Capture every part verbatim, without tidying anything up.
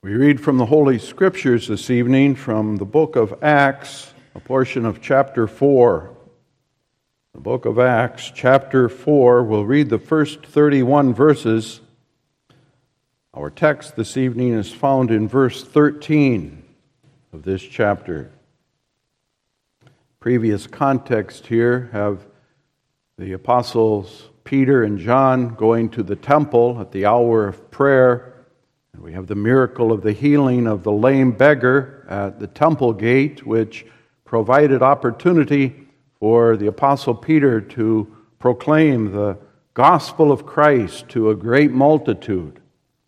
We read from the Holy Scriptures this evening from the book of Acts, a portion of chapter four. The book of Acts, chapter four, we'll read the first thirty-one verses. Our text this evening is found in verse thirteen of this chapter. Previous context here have the apostles Peter and John going to the temple at the hour of prayer. And we have the miracle of the healing of the lame beggar at the temple gate, which provided opportunity for the apostle Peter to proclaim the gospel of Christ to a great multitude.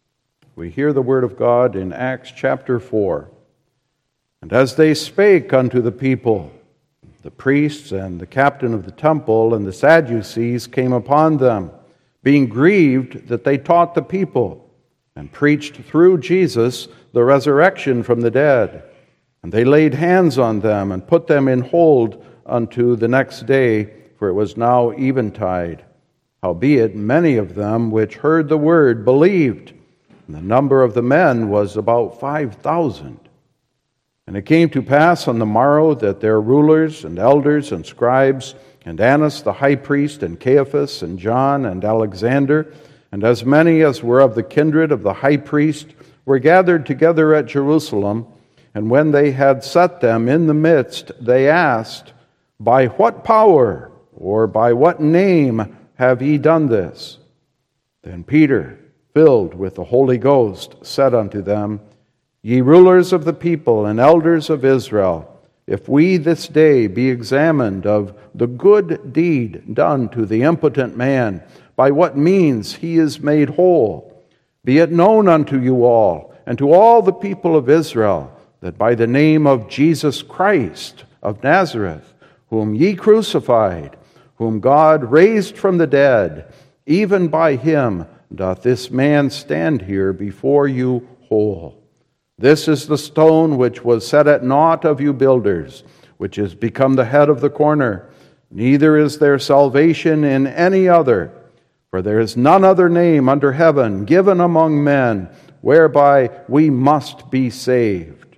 We hear the word of God in Acts chapter four. And as they spake unto the people, the priests and the captain of the temple and the Sadducees came upon them, being grieved that they taught the people, and preached through Jesus the resurrection from the dead. And they laid hands on them, and put them in hold unto the next day, for it was now eventide. Howbeit many of them which heard the word believed, and the number of the men was about five thousand. And it came to pass on the morrow that their rulers and elders and scribes, and Annas the high priest, and Caiaphas, and John, and Alexander, and as many as were of the kindred of the high priest, were gathered together at Jerusalem. And when they had set them in the midst, they asked, By what power or by what name have ye done this? Then Peter, filled with the Holy Ghost, said unto them, Ye rulers of the people and elders of Israel, if we this day be examined of the good deed done to the impotent man, by what means he is made whole, be it known unto you all, and to all the people of Israel, that by the name of Jesus Christ of Nazareth, whom ye crucified, whom God raised from the dead, even by him doth this man stand here before you whole. This is the stone which was set at naught of you builders, which is become the head of the corner. Neither is there salvation in any other, for there is none other name under heaven given among men, whereby we must be saved.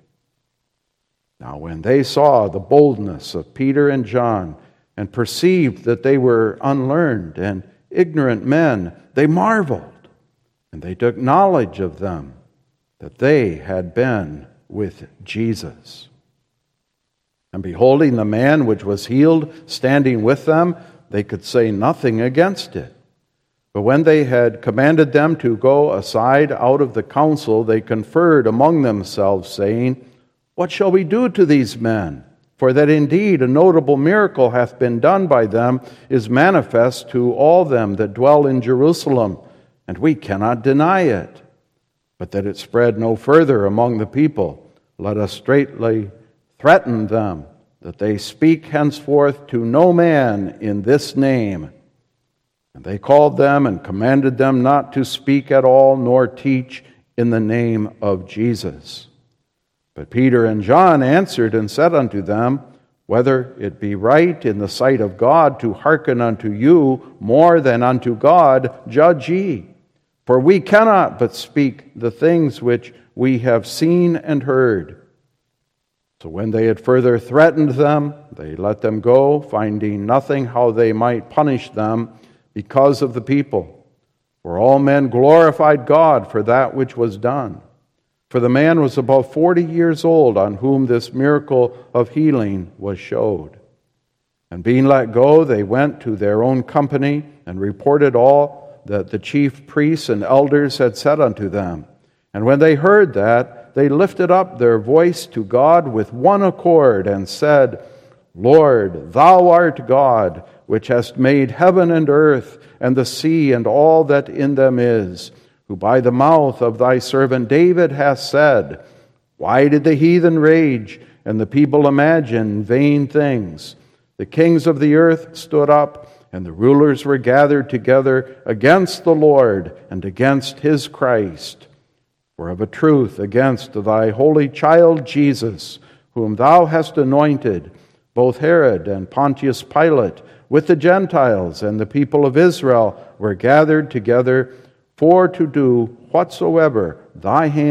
Now when they saw the boldness of Peter and John, and perceived that they were unlearned and ignorant men, they marveled, and they took knowledge of them, that they had been with Jesus. And beholding the man which was healed standing with them, they could say nothing against it. But when they had commanded them to go aside out of the council, they conferred among themselves, saying, What shall we do to these men? For that indeed a notable miracle hath been done by them is manifest to all them that dwell in Jerusalem, and we cannot deny it. But that it spread no further among the people, let us straitly threaten them, that they speak henceforth to no man in this name. And they called them and commanded them not to speak at all, nor teach in the name of Jesus. But Peter and John answered and said unto them, Whether it be right in the sight of God to hearken unto you more than unto God, judge ye. For we cannot but speak the things which we have seen and heard. So when they had further threatened them, they let them go, finding nothing how they might punish them because of the people. For all men glorified God for that which was done. For the man was about forty years old, on whom this miracle of healing was showed. And being let go, they went to their own company, and reported all that the chief priests and elders had said unto them. And when they heard that, they lifted up their voice to God with one accord, and said, Lord, thou art God, which hast made heaven and earth, and the sea, and all that in them is, who by the mouth of thy servant David hast said, Why did the heathen rage, and the people imagine vain things? The kings of the earth stood up, and the rulers were gathered together against the Lord and against his Christ. For of a truth against thy holy child Jesus, whom thou hast anointed, both Herod and Pontius Pilate, with the Gentiles and the people of Israel, were gathered together for to do whatsoever thy hand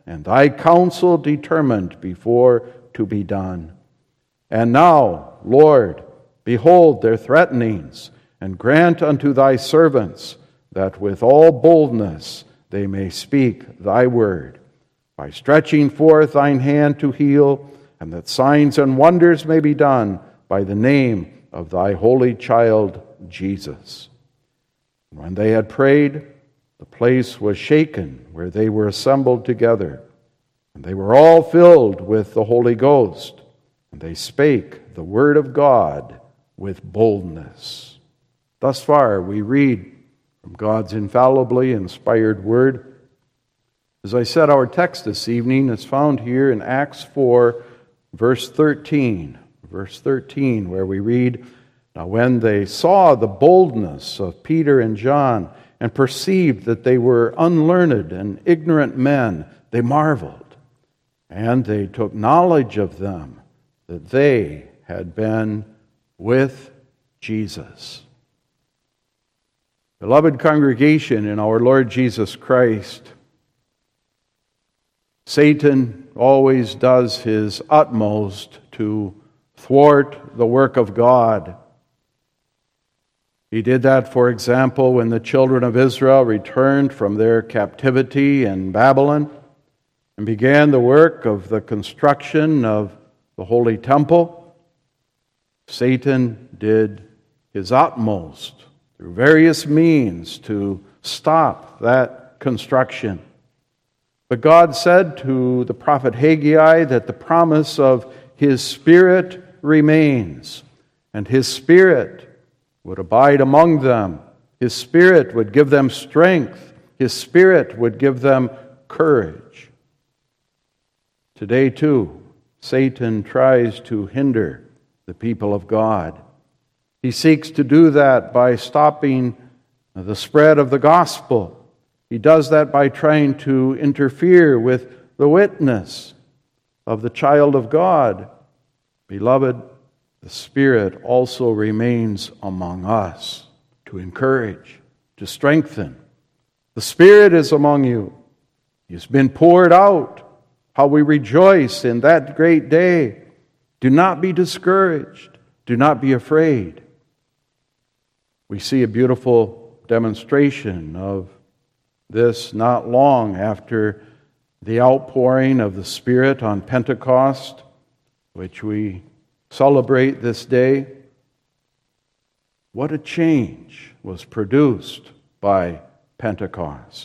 and thy counsel determined before to be done. And now, Lord, behold their threatenings, and grant unto thy servants that with all boldness they may speak thy word, by stretching forth thine hand to heal, and that signs and wonders may be done by the name of thy holy child Jesus. When they had prayed, the place was shaken where they were assembled together, and they were all filled with the Holy Ghost, and they spake the word of God with boldness. Thus far we read from God's infallibly inspired word. As I said, our text this evening is found here in Acts four, verse thirteen. Verse thirteen, where we read, "Now when they saw the boldness of Peter and John, and perceived that they were unlearned and ignorant men, they marveled, and they took knowledge of them, that they had been with Jesus." Beloved congregation in our Lord Jesus Christ, Satan always does his utmost to thwart the work of God. He did that, for example, when the children of Israel returned from their captivity in Babylon and began the work of the construction of the Holy Temple. Satan did his utmost through various means to stop that construction. But God said to the prophet Haggai that the promise of His Spirit remains, and His Spirit would abide among them. His Spirit would give them strength. His Spirit would give them courage. Today, too, Satan tries to hinder the people of God. He seeks to do that by stopping the spread of the gospel. He does that by trying to interfere with the witness of the child of God. Beloved, the Spirit also remains among us to encourage, to strengthen. The Spirit is among you. He has been poured out. How we rejoice in that great day. Do not be discouraged. Do not be afraid. We see a beautiful demonstration of this not long after the outpouring of the Spirit on Pentecost, which we celebrate this day. What a change was produced by Pentecost.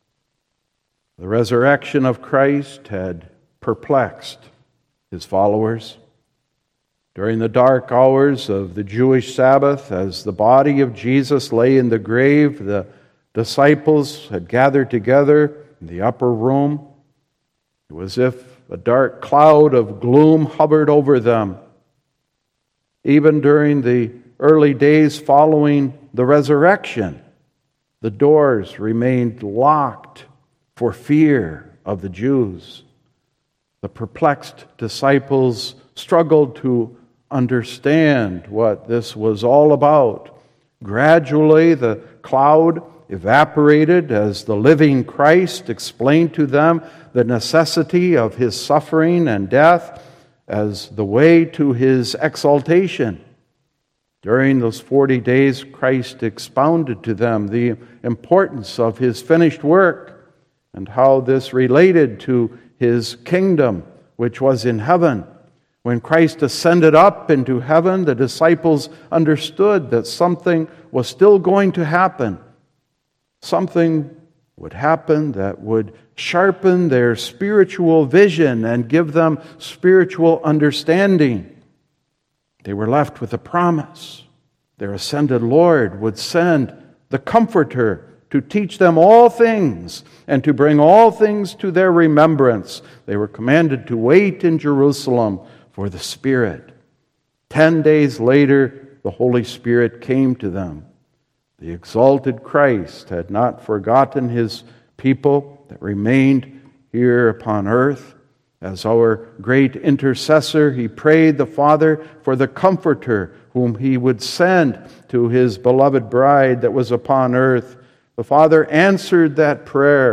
The resurrection of Christ had perplexed His followers. During the dark hours of the Jewish Sabbath, as the body of Jesus lay in the grave, the disciples had gathered together in the upper room. It was as if a dark cloud of gloom hovered over them. Even during the early days following the resurrection, the doors remained locked for fear of the Jews. The perplexed disciples struggled to understand what this was all about. Gradually, the cloud evaporated as the living Christ explained to them the necessity of His suffering and death as the way to His exaltation. During those forty days, Christ expounded to them the importance of His finished work and how this related to His kingdom, which was in heaven. When Christ ascended up into heaven, the disciples understood that something was still going to happen. Something would happen that would sharpen their spiritual vision and give them spiritual understanding. They were left with a promise. Their ascended Lord would send the Comforter to teach them all things and to bring all things to their remembrance. They were commanded to wait in Jerusalem for the Spirit. Ten days later, the Holy Spirit came to them. The exalted Christ had not forgotten His people that remained here upon earth. As our great intercessor, He prayed the Father for the Comforter whom He would send to His beloved bride that was upon earth. The Father answered that prayer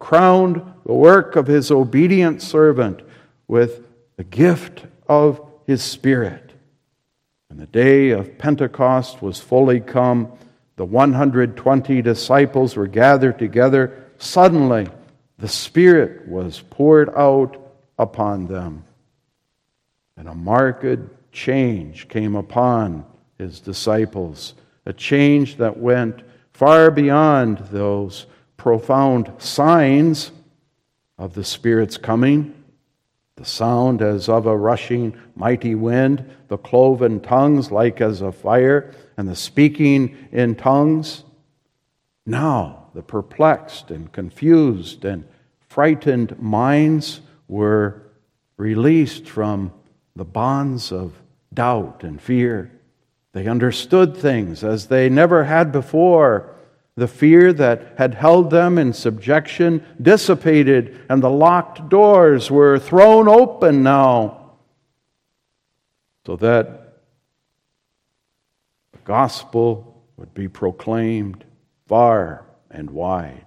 crowned the work of his obedient servant with the gift of his Spirit. When the day of Pentecost was fully come, the one hundred twenty disciples were gathered together. Suddenly, the Spirit was poured out upon them, and a marked change came upon his disciples, a change that went far beyond those profound signs of the Spirit's coming, the sound as of a rushing mighty wind, the cloven tongues like as of fire, and the speaking in tongues. Now the perplexed and confused and frightened minds were released from the bonds of doubt and fear. They understood things as they never had before. The fear that had held them in subjection dissipated, and the locked doors were thrown open now, so that the gospel would be proclaimed far and wide.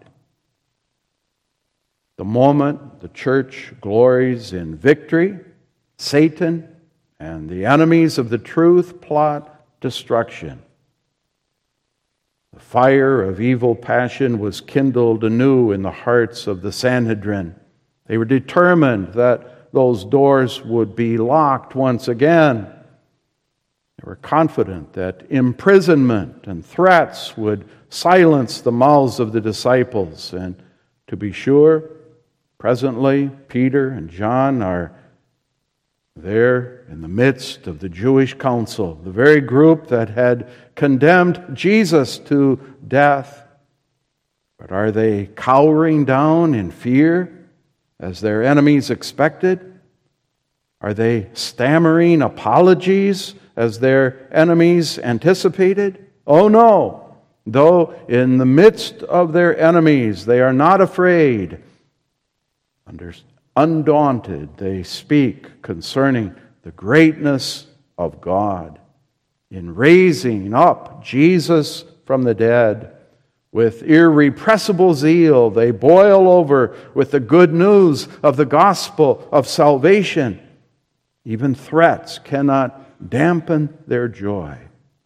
The moment the church glories in victory, Satan and the enemies of the truth plot destruction. The fire of evil passion was kindled anew in the hearts of the Sanhedrin. They were determined that those doors would be locked once again. They were confident that imprisonment and threats would silence the mouths of the disciples. And to be sure, presently, Peter and John are there in the midst of the Jewish council, the very group that had condemned Jesus to death. But are they cowering down in fear as their enemies expected? Are they stammering apologies as their enemies anticipated? Oh no! Though in the midst of their enemies they are not afraid, under undaunted, they speak concerning the greatness of God in raising up Jesus from the dead. With irrepressible zeal, they boil over with the good news of the gospel of salvation. Even threats cannot dampen their joy.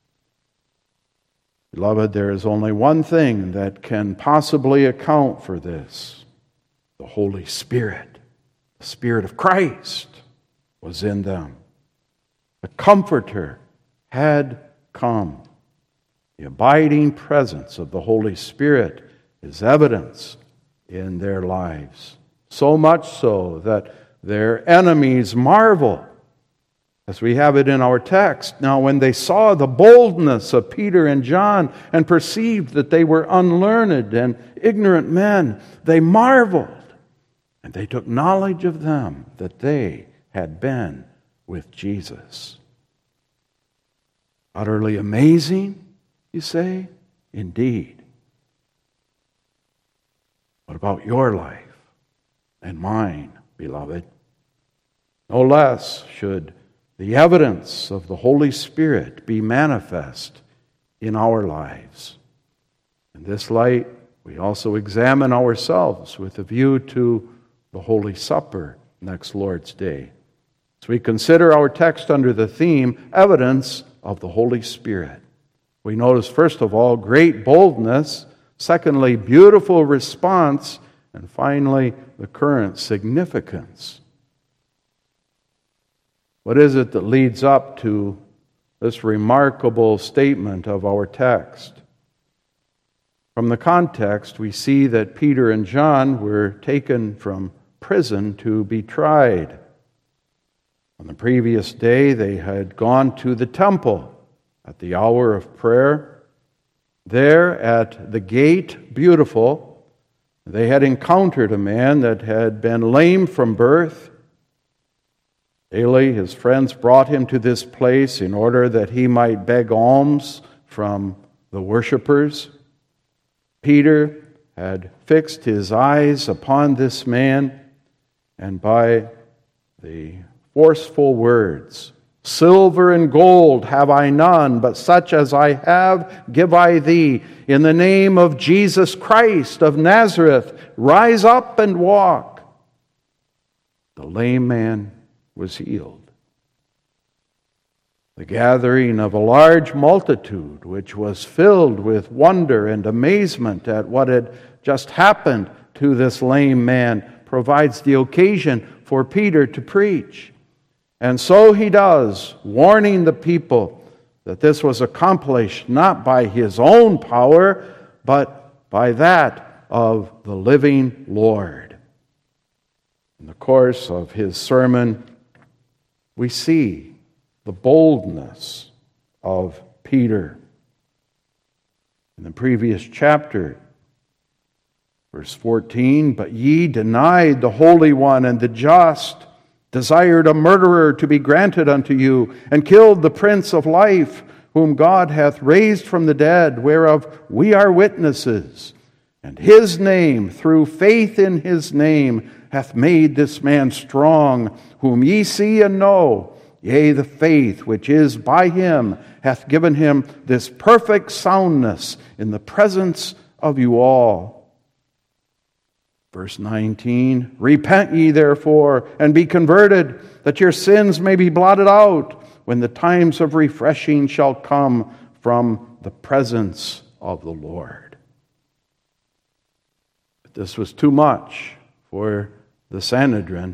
Beloved, there is only one thing that can possibly account for this: the Holy Spirit. The Spirit of Christ was in them. The Comforter had come. The abiding presence of the Holy Spirit is evidence in their lives. So much so that their enemies marvel, as we have it in our text. Now, when they saw the boldness of Peter and John and perceived that they were unlearned and ignorant men, they marveled. And they took knowledge of them that they had been with Jesus. Utterly amazing, you say? Indeed. What about your life and mine, beloved? No less should the evidence of the Holy Spirit be manifest in our lives. In this light, we also examine ourselves with a view to the Holy Supper next Lord's Day. As we consider our text under the theme, evidence of the Holy Spirit, we notice, first of all, great boldness, secondly, beautiful response, and finally, the current significance. What is it that leads up to this remarkable statement of our text? From the context, we see that Peter and John were taken from prison to be tried. On the previous day, they had gone to the temple at the hour of prayer. There at the gate, Beautiful, they had encountered a man that had been lame from birth. Daily, his friends brought him to this place in order that he might beg alms from the worshipers. Peter had fixed his eyes upon this man, and by the forceful words Silver and gold have I none, but such as I have give I thee. In the name of Jesus Christ of Nazareth, rise up and walk." The lame man was healed. The gathering of a large multitude, which was filled with wonder and amazement at what had just happened to this lame man, provides the occasion for Peter to preach. And so he does, warning the people that this was accomplished not by his own power, but by that of the living Lord. In the course of his sermon, we see the boldness of Peter. In the previous chapter, verse fourteen, "But ye denied the Holy One and the just, desired a murderer to be granted unto you, and killed the Prince of Life, whom God hath raised from the dead, whereof we are witnesses. And his name, through faith in his name, hath made this man strong, whom ye see and know. Yea, the faith which is by him hath given him this perfect soundness in the presence of you all." Verse nineteen, "Repent ye therefore, and be converted, that your sins may be blotted out, when the times of refreshing shall come from the presence of the Lord." But this was too much for the Sanhedrin.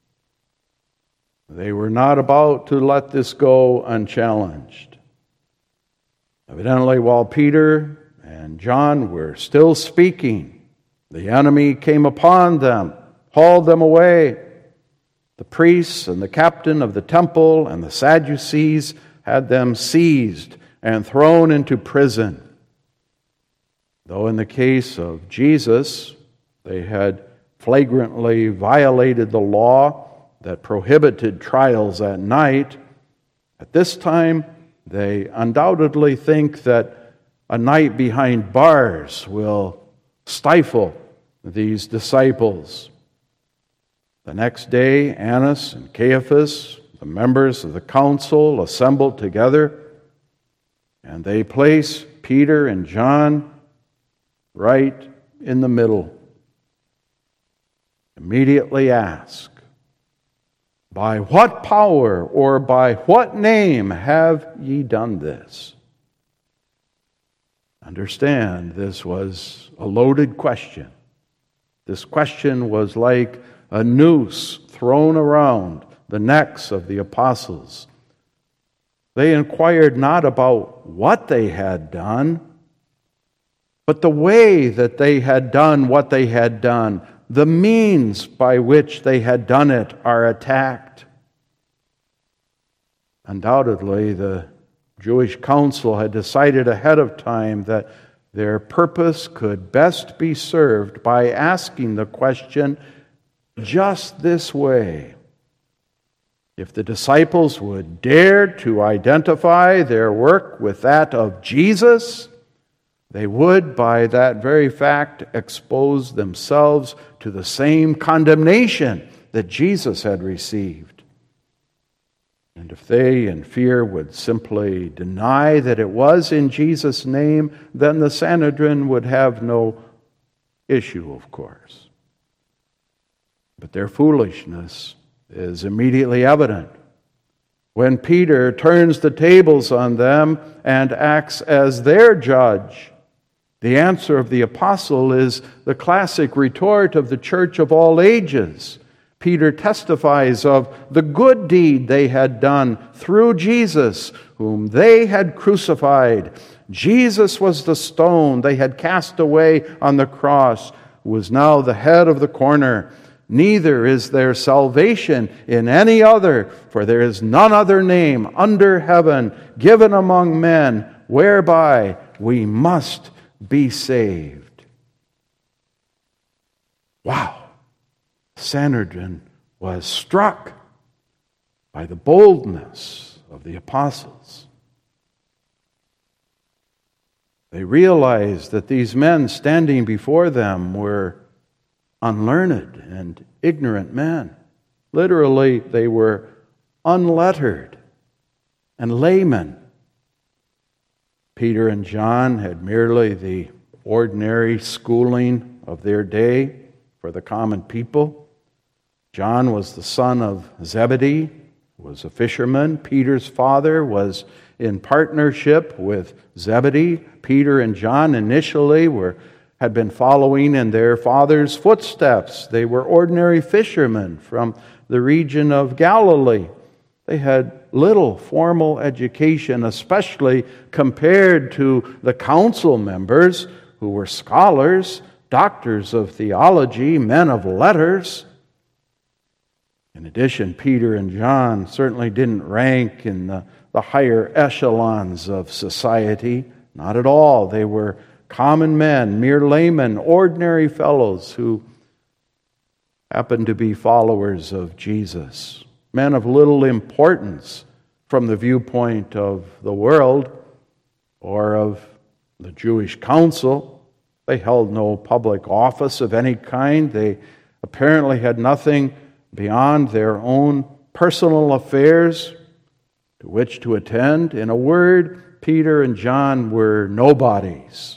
They were not about to let this go unchallenged. Evidently, while Peter and John were still speaking, the enemy came upon them, hauled them away. The priests and the captain of the temple and the Sadducees had them seized and thrown into prison. Though in the case of Jesus, they had flagrantly violated the law that prohibited trials at night, at this time they undoubtedly think that a night behind bars will stifle these disciples. The next day, Annas and Caiaphas, the members of the council, assembled together, and they place Peter and John right in the middle. Immediately ask, "By what power or by what name have ye done this?" Understand, this was a loaded question. This question was like a noose thrown around the necks of the apostles. They inquired not about what they had done, but the way that they had done what they had done. The means by which they had done it are attacked. Undoubtedly, the Jewish council had decided ahead of time that their purpose could best be served by asking the question just this way. If the disciples would dare to identify their work with that of Jesus, they would, by that very fact, expose themselves to the same condemnation that Jesus had received. And if they, in fear, would simply deny that it was in Jesus' name, then the Sanhedrin would have no issue, of course. But their foolishness is immediately evident when Peter turns the tables on them and acts as their judge. The answer of the apostle is the classic retort of the church of all ages. Peter testifies of the good deed they had done through Jesus, whom they had crucified. Jesus was the stone they had cast away on the cross, who was now the head of the corner. Neither is there salvation in any other, for there is none other name under heaven given among men whereby we must be saved. Wow. Sanhedrin was struck by the boldness of the apostles. They realized that these men standing before them were unlearned and ignorant men. Literally, they were unlettered and laymen. Peter and John had merely the ordinary schooling of their day for the common people. John was the son of Zebedee, who was a fisherman. Peter's father was in partnership with Zebedee. Peter and John initially were had been following in their father's footsteps. They were ordinary fishermen from the region of Galilee. They had little formal education, especially compared to the council members who were scholars, doctors of theology, men of letters. In addition, Peter and John certainly didn't rank in the, the higher echelons of society. Not at all. They were common men, mere laymen, ordinary fellows who happened to be followers of Jesus. Men of little importance from the viewpoint of the world or of the Jewish council. They held no public office of any kind. They apparently had nothing beyond their own personal affairs to which to attend. In a word, Peter and John were nobodies.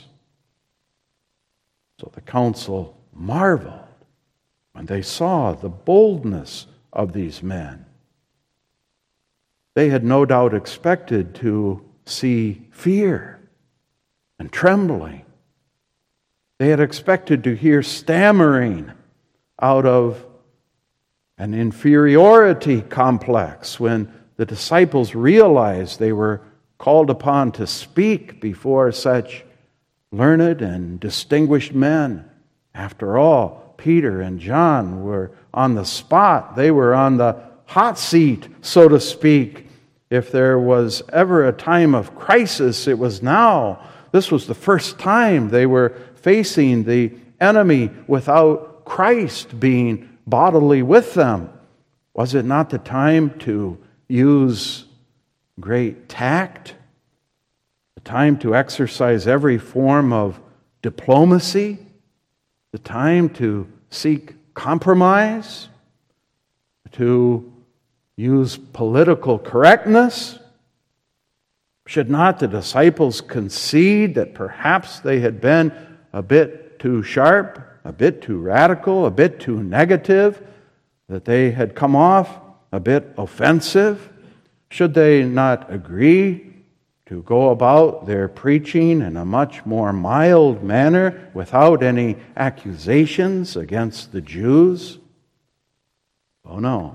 So the council marveled when they saw the boldness of these men. They had no doubt expected to see fear and trembling. They had expected to hear stammering out of an inferiority complex when the disciples realized they were called upon to speak before such learned and distinguished men. After all, Peter and John were on the spot. They were on the hot seat, so to speak. If there was ever a time of crisis, it was now. This was the first time they were facing the enemy without Christ being bodily with them. Was it not the time to use great tact? The time to exercise every form of diplomacy? The time to seek compromise? To use political correctness? Should not the disciples concede that perhaps they had been a bit too sharp, a bit too radical, a bit too negative, that they had come off a bit offensive? Should they not agree to go about their preaching in a much more mild manner without any accusations against the Jews? Oh no.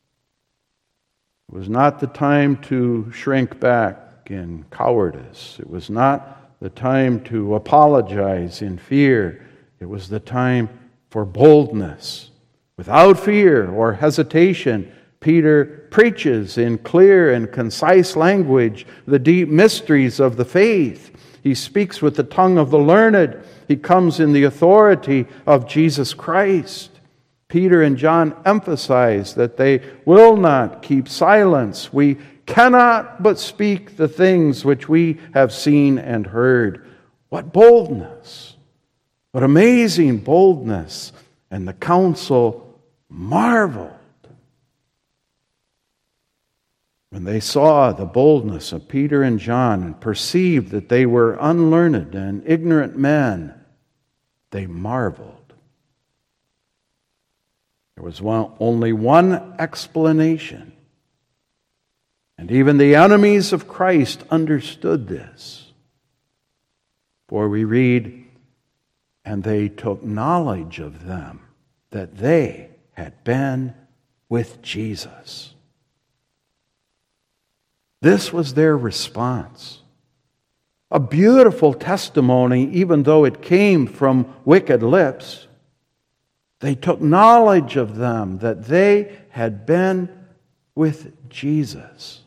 It was not the time to shrink back in cowardice. It was not the time to apologize in fear. It was the time for boldness. Without fear or hesitation, Peter preaches in clear and concise language the deep mysteries of the faith. He speaks with the tongue of the learned. He comes in the authority of Jesus Christ. Peter and John emphasize that they will not keep silence. We cannot but speak the things which we have seen and heard. What boldness! What amazing boldness! And the council marveled when they saw the boldness of Peter and John and perceived that they were unlearned and ignorant men. They marveled. There was one, only one explanation. And even the enemies of Christ understood this. For we read, and they took knowledge of them that they had been with Jesus. This was their response. A beautiful testimony, even though it came from wicked lips. They took knowledge of them that they had been with Jesus.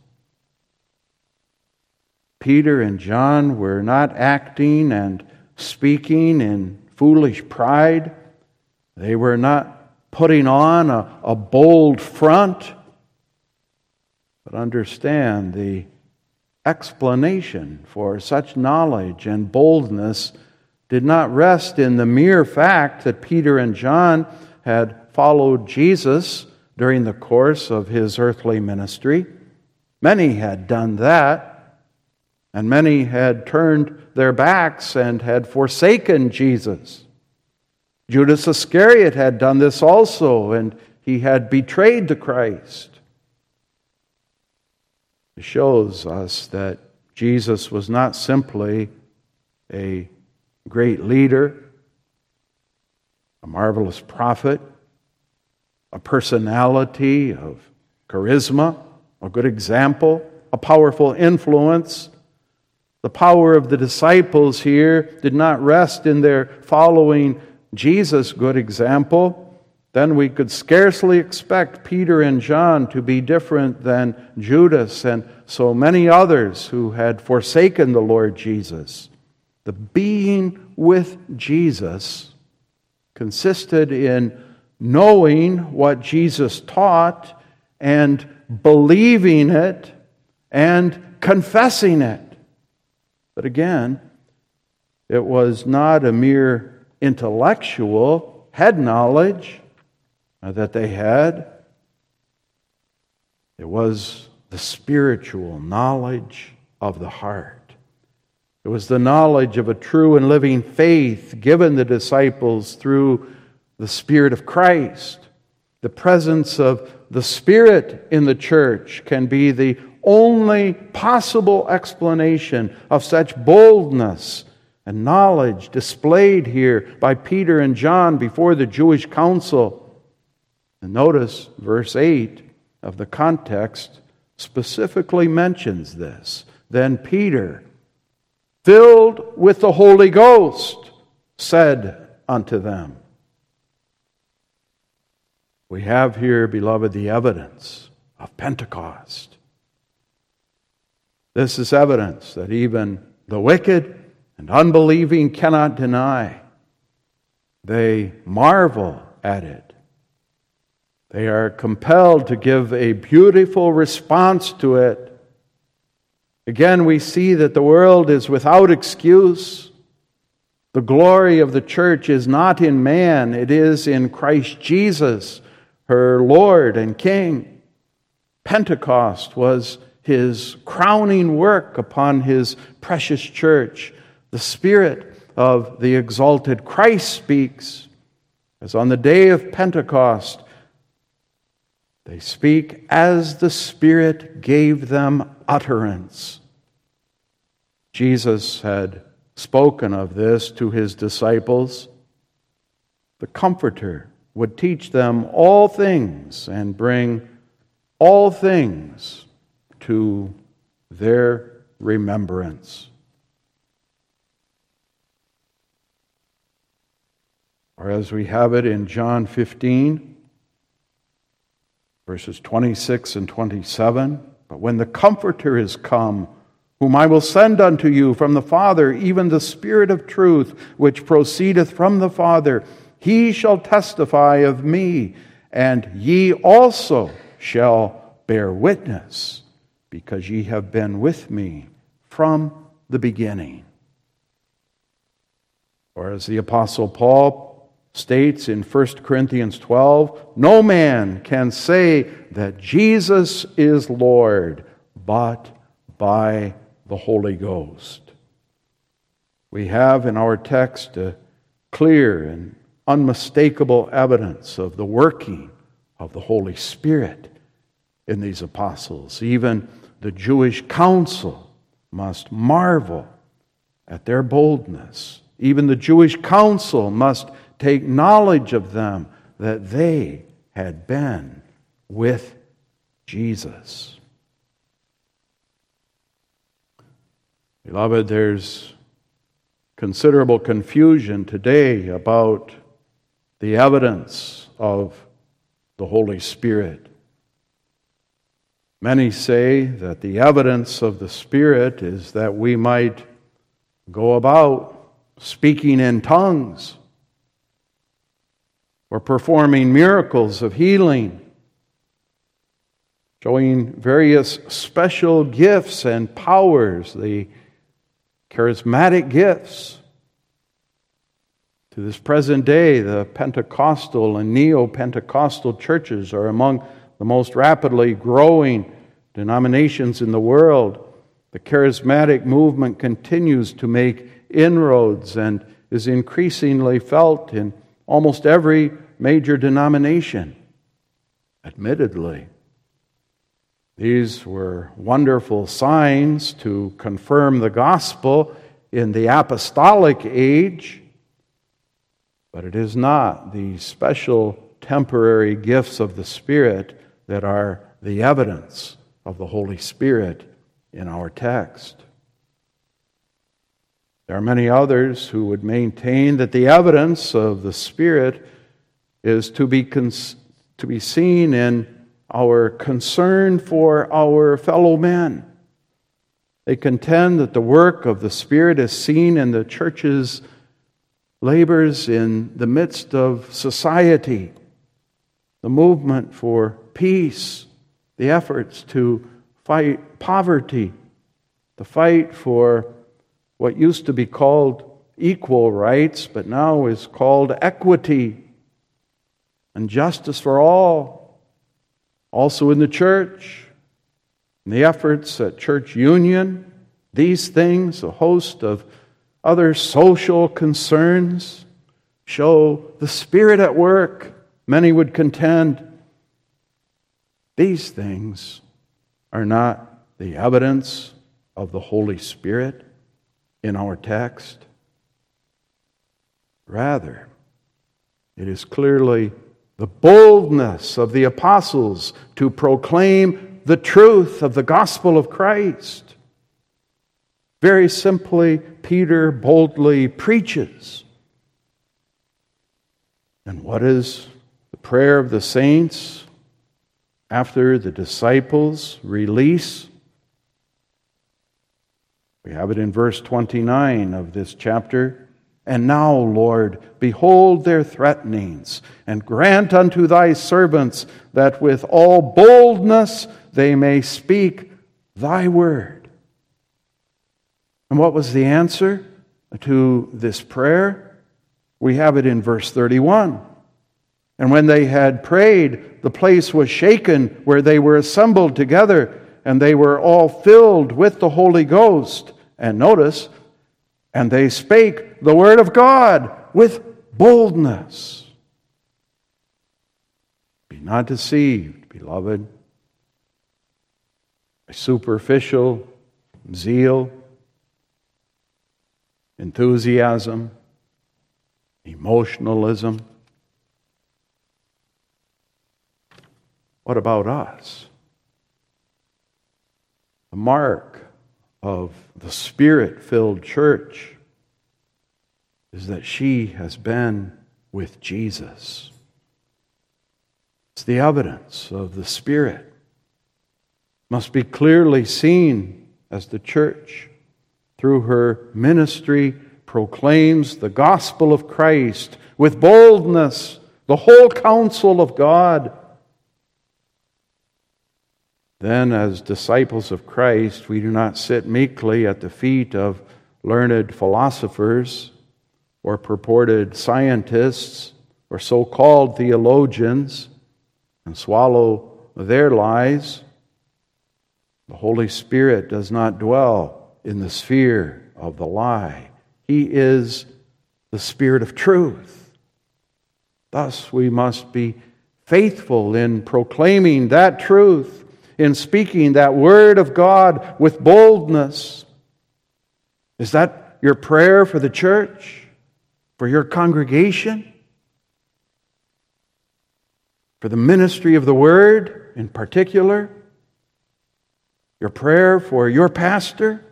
Peter and John were not acting and speaking in foolish pride. They were not putting on a, a bold front. But understand, the explanation for such knowledge and boldness did not rest in the mere fact that Peter and John had followed Jesus during the course of his earthly ministry. Many had done that, and many had turned their backs and had forsaken Jesus. Judas Iscariot had done this also, and he had betrayed the Christ. It shows us that Jesus was not simply a great leader, a marvelous prophet, a personality of charisma, a good example, a powerful influence. The power of the disciples here did not rest in their following Jesus' good example. Then we could scarcely expect Peter and John to be different than Judas and so many others who had forsaken the Lord Jesus. The being with Jesus consisted in knowing what Jesus taught and believing it and confessing it. But again, it was not a mere intellectual head knowledge that they had. It was the spiritual knowledge of the heart. It was the knowledge of a true and living faith given the disciples through the Spirit of Christ. The presence of the Spirit in the church can be the only possible explanation of such boldness and knowledge displayed here by Peter and John before the Jewish council. And notice verse eight of the context specifically mentions this. Then Peter, filled with the Holy Ghost, said unto them. We have here, beloved, the evidence of Pentecost. This is evidence that even the wicked and unbelieving cannot deny. They marvel at it. They are compelled to give a beautiful response to it. Again, we see that the world is without excuse. The glory of the church is not in man, it is in Christ Jesus, her Lord and King. Pentecost was His crowning work upon His precious church. The Spirit of the exalted Christ speaks, as on the day of Pentecost, they speak as the Spirit gave them utterance. Jesus had spoken of this to His disciples. The Comforter would teach them all things and bring all things to their remembrance. Or as we have it in John fifteen, verses twenty-six and twenty-seven, but when the Comforter is come, whom I will send unto you from the Father, even the Spirit of truth, which proceedeth from the Father, He shall testify of me, and ye also shall bear witness, because ye have been with me from the beginning. Or as the Apostle Paul states in First Corinthians twelve, no man can say that Jesus is Lord but by the Holy Ghost. We have in our text a clear and unmistakable evidence of the working of the Holy Spirit in these apostles. Even the Jewish council must marvel at their boldness. Even the Jewish council must take knowledge of them that they had been with Jesus. Beloved, there's considerable confusion today about the evidence of the Holy Spirit. Many say that the evidence of the Spirit is that we might go about speaking in tongues or performing miracles of healing, showing various special gifts and powers, the charismatic gifts. To this present day, the Pentecostal and Neo-Pentecostal churches are among the most rapidly growing denominations in the world, the charismatic movement continues to make inroads and is increasingly felt in almost every major denomination. Admittedly, these were wonderful signs to confirm the gospel in the apostolic age, but it is not the special temporary gifts of the Spirit that are the evidence of the Holy Spirit in our text. There are many others who would maintain that the evidence of the Spirit is to be cons- to be seen in our concern for our fellow men. They contend that the work of the Spirit is seen in the church's labors in the midst of society, the movement for peace, the efforts to fight poverty, the fight for what used to be called equal rights, but now is called equity and justice for all. Also in the church, in the efforts at church union, these things, a host of other social concerns, show the Spirit at work. Many would contend these things are not the evidence of the Holy Spirit in our text. Rather, it is clearly the boldness of the apostles to proclaim the truth of the gospel of Christ. Very simply, Peter boldly preaches. And what is the prayer of the saints after the disciples' release? We have it in verse twenty-nine of this chapter. And now, Lord, behold their threatenings, and grant unto thy servants that with all boldness they may speak thy word. And what was the answer to this prayer? We have it in verse thirty-one. And when they had prayed, the place was shaken where they were assembled together, and they were all filled with the Holy Ghost. And notice, and they spake the word of God with boldness. Be not deceived, beloved, by superficial zeal, enthusiasm, emotionalism. What about us? The mark of the Spirit-filled church is that she has been with Jesus. It's the evidence of the Spirit. Must be clearly seen as the church, through her ministry, proclaims the gospel of Christ with boldness, the whole counsel of God. Then, as disciples of Christ, we do not sit meekly at the feet of learned philosophers or purported scientists or so-called theologians and swallow their lies. The Holy Spirit does not dwell in the sphere of the lie. He is the Spirit of truth. Thus, we must be faithful in proclaiming that truth, in speaking that word of God with boldness. Is that your prayer for the church? For your congregation? For the ministry of the word in particular? Your prayer for your pastor?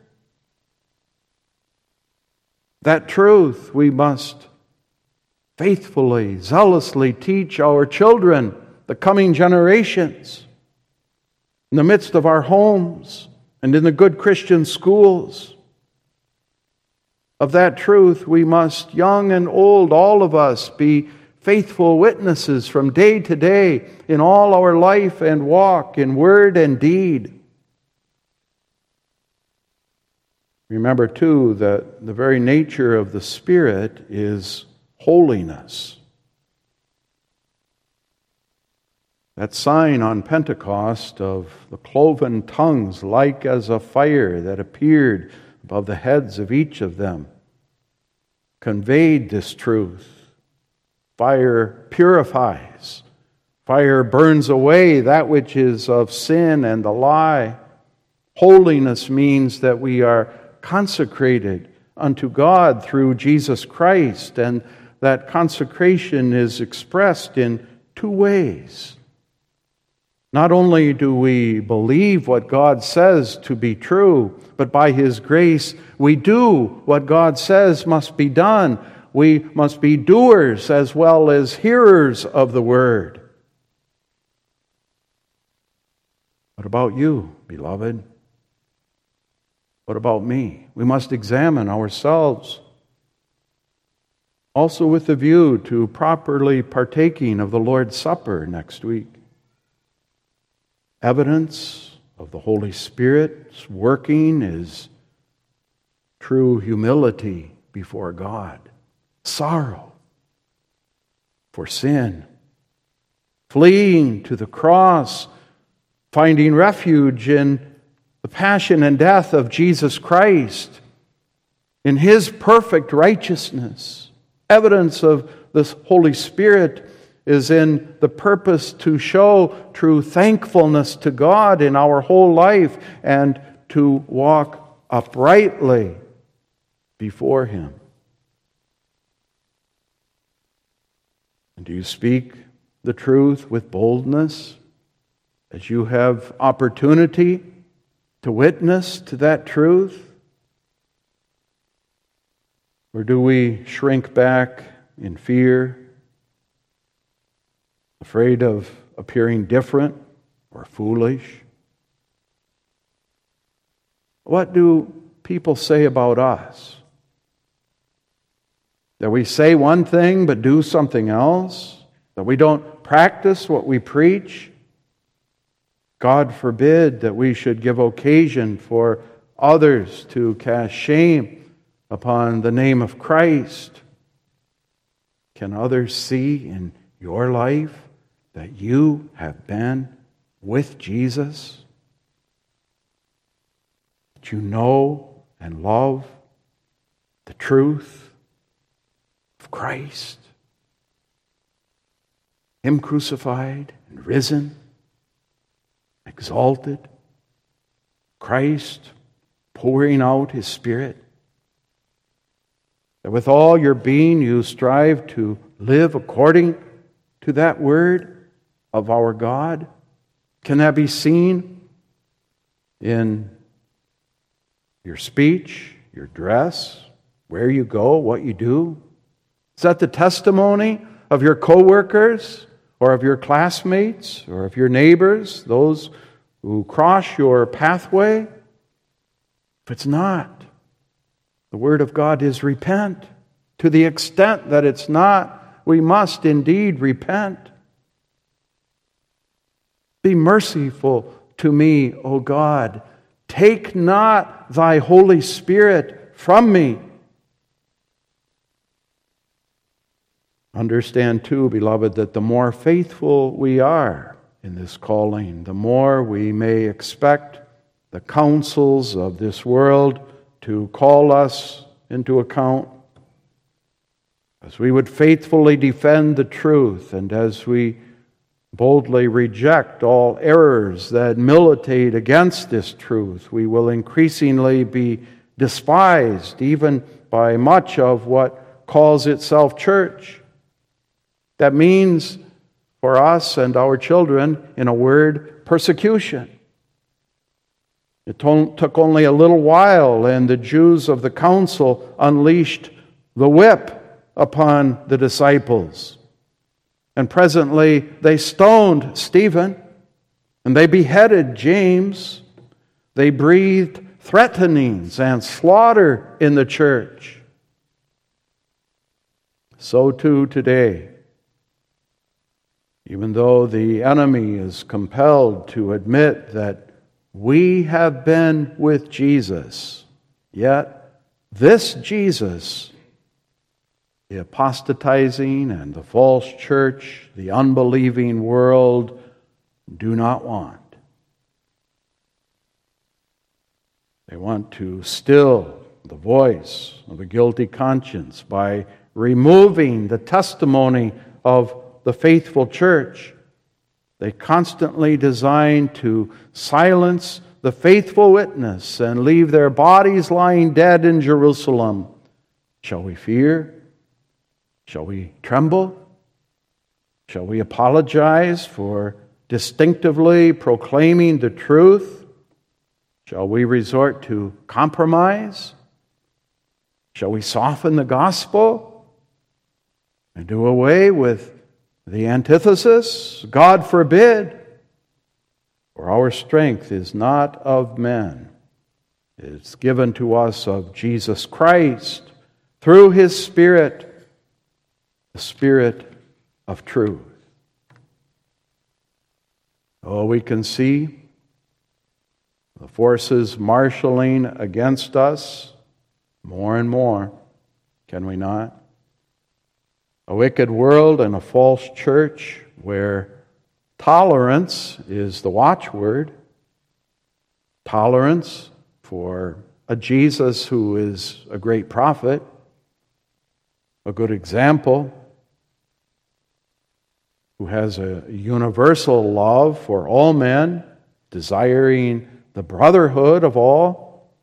That truth we must faithfully, zealously teach our children, the coming generations, in the midst of our homes and in the good Christian schools. Of that truth, we must, young and old, all of us, be faithful witnesses from day to day in all our life and walk, in word and deed. Remember, too, that the very nature of the Spirit is holiness. That sign on Pentecost of the cloven tongues like as a fire that appeared above the heads of each of them conveyed this truth. Fire purifies. Fire burns away that which is of sin and the lie. Holiness means that we are consecrated unto God through Jesus Christ, and that consecration is expressed in two ways. Not only do we believe what God says to be true, but by His grace we do what God says must be done. We must be doers as well as hearers of the Word. What about you, beloved? What about me? We must examine ourselves. Also with a view to properly partaking of the Lord's Supper next week. Evidence of the Holy Spirit's working is true humility before God, sorrow for sin, fleeing to the cross, finding refuge in the passion and death of Jesus Christ, in His perfect righteousness. Evidence of this Holy Spirit is in the purpose to show true thankfulness to God in our whole life and to walk uprightly before Him. And do you speak the truth with boldness as you have opportunity to witness to that truth? Or do we shrink back in fear, afraid of appearing different or foolish? What do people say about us? That we say one thing but do something else? That we don't practice what we preach? God forbid that we should give occasion for others to cast shame upon the name of Christ. Can others see in your life that you have been with Jesus? That you know and love the truth of Christ, Him crucified and risen, exalted, Christ pouring out His Spirit, that with all your being you strive to live according to that word of our God? Can that be seen in your speech, your dress, where you go, what you do? Is that the testimony of your co-workers or of your classmates or of your neighbors, those who cross your pathway? If it's not, the Word of God is repent. To the extent that it's not, we must indeed repent. Be merciful to me, O God. Take not thy Holy Spirit from me. Understand too, beloved, that the more faithful we are in this calling, the more we may expect the counsels of this world to call us into account. As we would faithfully defend the truth, and as we boldly reject all errors that militate against this truth, we will increasingly be despised even by much of what calls itself church. That means for us and our children, in a word, persecution. It took only a little while, and the Jews of the council unleashed the whip upon the disciples. And presently they stoned Stephen, and they beheaded James. They breathed threatenings and slaughter in the church. So too today, even though the enemy is compelled to admit that we have been with Jesus, yet this Jesus, the apostatizing and the false church, the unbelieving world, do not want. They want to still the voice of a guilty conscience by removing the testimony of the faithful church. They constantly design to silence the faithful witness and leave their bodies lying dead in Jerusalem. Shall we fear? Shall we tremble? Shall we apologize for distinctively proclaiming the truth? Shall we resort to compromise? Shall we soften the gospel and do away with the antithesis? God forbid. For our strength is not of men. It is given to us of Jesus Christ through His Spirit, the Spirit of truth. Oh, we can see the forces marshaling against us more and more, can we not? A wicked world and a false church where tolerance is the watchword. Tolerance for a Jesus who is a great prophet, a good example, who has a universal love for all men, desiring the brotherhood of all.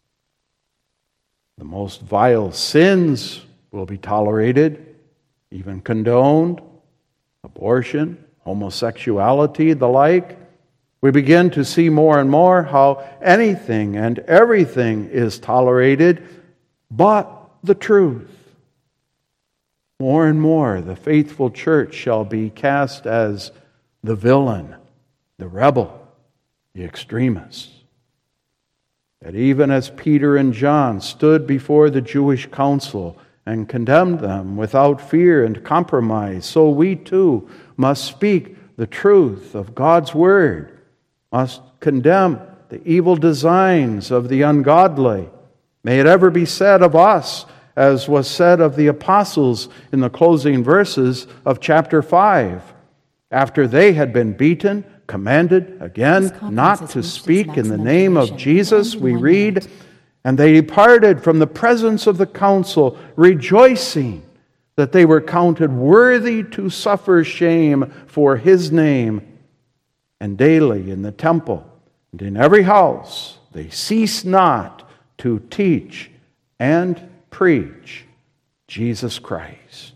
The most vile sins will be tolerated, even condoned, abortion, homosexuality, the like. We begin to see more and more how anything and everything is tolerated but the truth. More and more, the faithful church shall be cast as the villain, the rebel, the extremist. That even as Peter and John stood before the Jewish council and condemned them without fear and compromise, so we too must speak the truth of God's word, must condemn the evil designs of the ungodly. May it ever be said of us, as was said of the apostles in the closing verses of chapter five. After they had been beaten, commanded again not to speak in the name of Jesus, we read, and they departed from the presence of the council, rejoicing that they were counted worthy to suffer shame for His name. And daily in the temple and in every house they cease not to teach and preach Jesus Christ.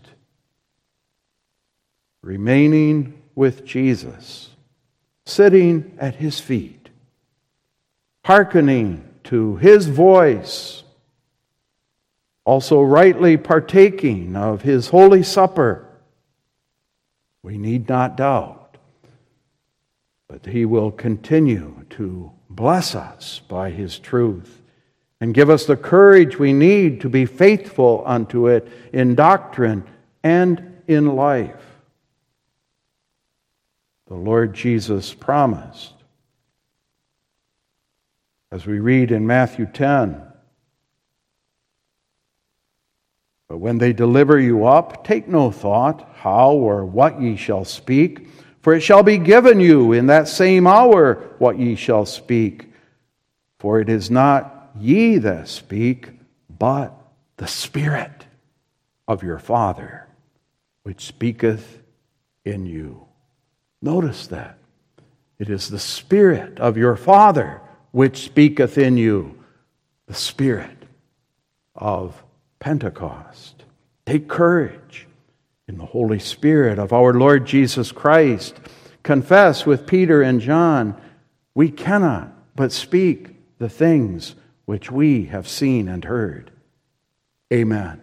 Remaining with Jesus, sitting at His feet, hearkening to His voice, also rightly partaking of His holy supper, we need not doubt, but He will continue to bless us by His truth and give us the courage we need to be faithful unto it in doctrine and in life. The Lord Jesus promised, as we read in Matthew ten, but when they deliver you up, take no thought how or what ye shall speak, for it shall be given you in that same hour what ye shall speak. For it is not ye that speak, but the Spirit of your Father, which speaketh in you. Notice that. It is the Spirit of your Father which speaketh in you, the Spirit of Pentecost. Take courage in the Holy Spirit of our Lord Jesus Christ. Confess with Peter and John, we cannot but speak the things which we have seen and heard. Amen.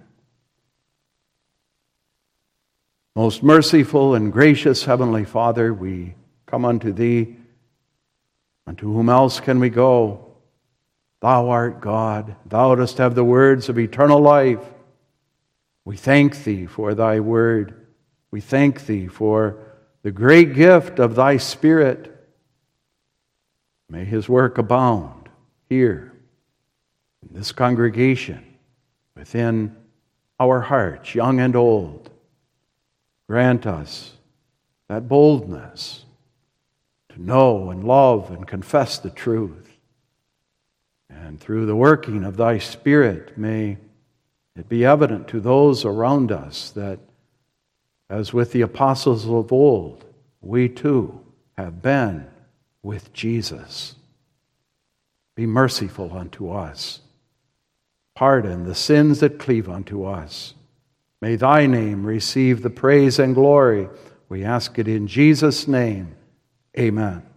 Most merciful and gracious Heavenly Father, we come unto Thee. Unto whom else can we go? Thou art God. Thou dost have the words of eternal life. We thank Thee for Thy word. We thank Thee for the great gift of Thy Spirit. May His work abound here, in this congregation, within our hearts, young and old. Grant us that boldness to to know and love and confess the truth. And through the working of thy Spirit, may it be evident to those around us that, as with the apostles of old, we too have been with Jesus. Be merciful unto us. Pardon the sins that cleave unto us. May thy name receive the praise and glory. We ask it in Jesus' name. Amen.